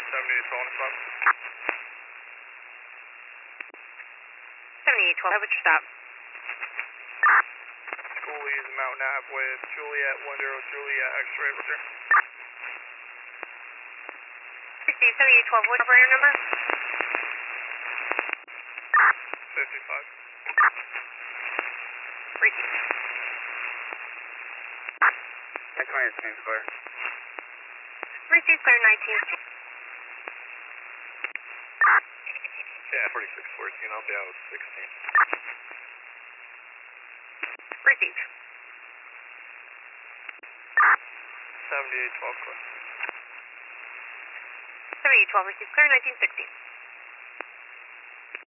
7812 on the spot. 7812, what's your stop? Schoolies Mountain Ave with Juliet, 10 Juliet, X-ray, return. Received 7812, what operator number? 55. Received. Next one is clear. Received clear 19. Yeah, 4614, I'll be out with 16. Received. 7812, clear. 7812, received clear 1960.